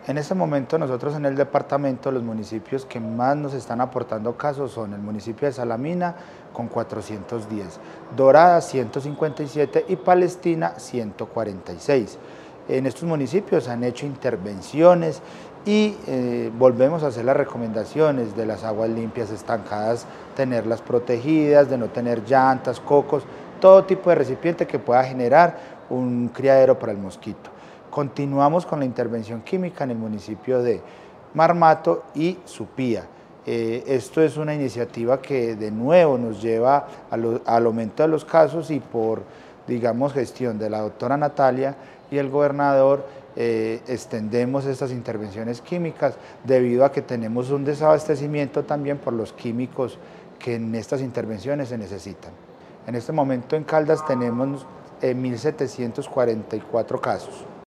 En este momento nosotros en el departamento los municipios que más nos están aportando casos son el municipio de Salamina con 410, Dorada 157 y Palestina 146. En estos municipios han hecho intervenciones y volvemos a hacer las recomendaciones de las aguas limpias estancadas, tenerlas protegidas, de no tener llantas, cocos, todo tipo de recipiente que pueda generar un criadero para el mosquito. Continuamos con la intervención química en el municipio de Marmato y Supía. Esto es una iniciativa que de nuevo nos lleva al aumento de los casos y por, digamos, gestión de la doctora Natalia y el gobernador, extendemos estas intervenciones químicas debido a que tenemos un desabastecimiento también por los químicos que en estas intervenciones se necesitan. En este momento en Caldas tenemos 1.744 casos.